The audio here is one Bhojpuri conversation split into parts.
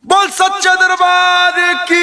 बोल सच्चा दरबार की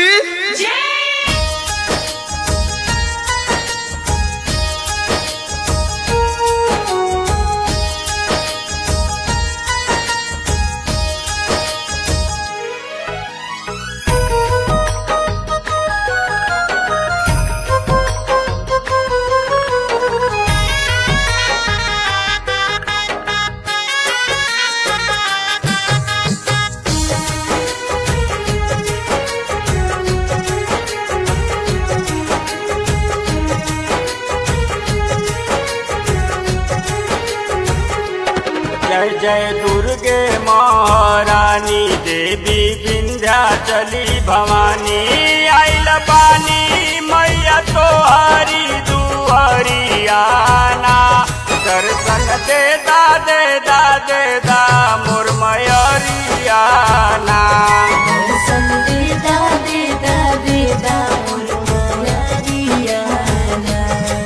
जय जय दुर्गे महारानी देवी विंध्याचली भवानी आइल पानी मैया तोहरी दुहरियाना दर्शन दे दा मोर मयरियाना दर्शन दे दा मोर मयरियाना।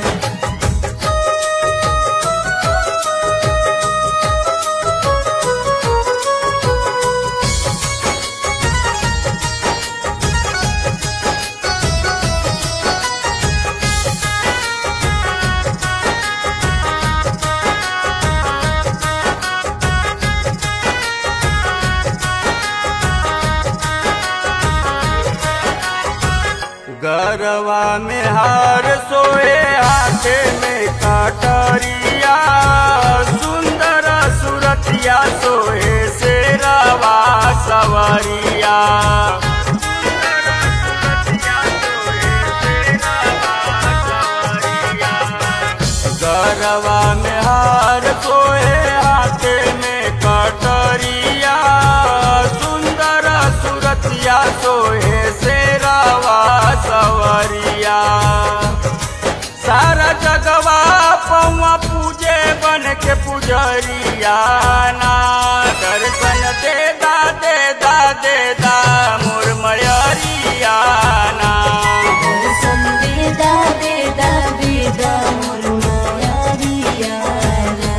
गरवा में हार सोए हाथे में कटरिया सुंदर सुरतिया सोए शेरवा सवरिया गरवा में हार सोए हाथे में कटरिया सुंदर सुरतिया सोए शेरवा सवरिया सारा जगवा पौआ पूजे बन के पुजरिया ना दर्शन दे दा मोर मयरिया ना दर्शन दे दा मोर मयरियाना।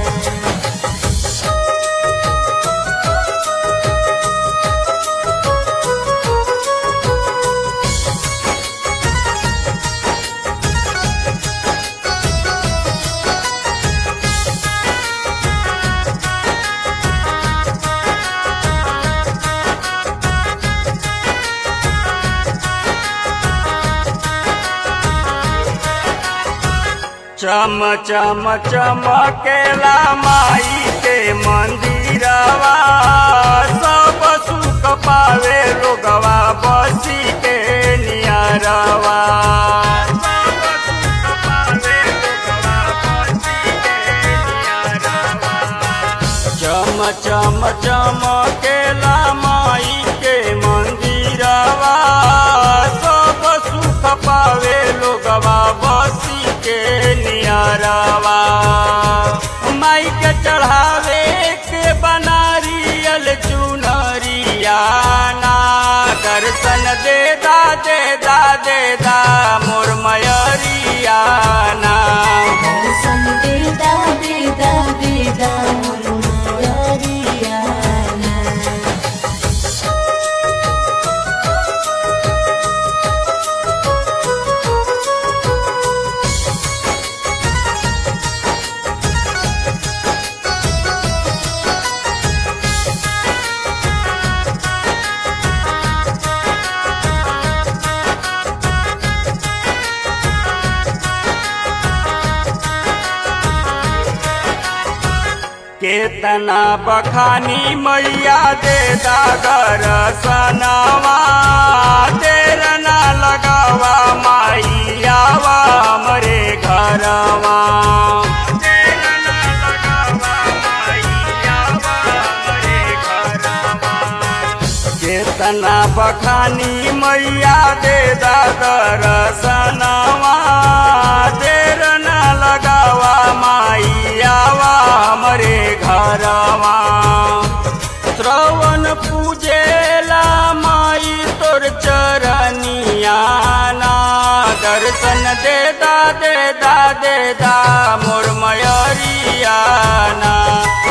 चम चम चमकेला माई के मंदिरवा सब सुख पावे लोगवा बसी के नियरवा चम चम चमकेला माई के मंदिरवा सब सुख पावे लोगवा बसी के नियरवा माई के चढ़ावे के बनारियल चुनरिया ना दर्शन दे दा मोर मयरिया ना दर्शन दे दा मोर मयरियाना। केतना बखानी मैया दे दागर सनवा देर ना लगावा माई आवा हमरे घरवा केतना बखानी मैया दे दागर सनवा देर ना लगावा माई आवा हमरे घरवा श्रवण पूजेला माई तोर चरनिया ना दर्शन दे दा मोर मयरिया ना।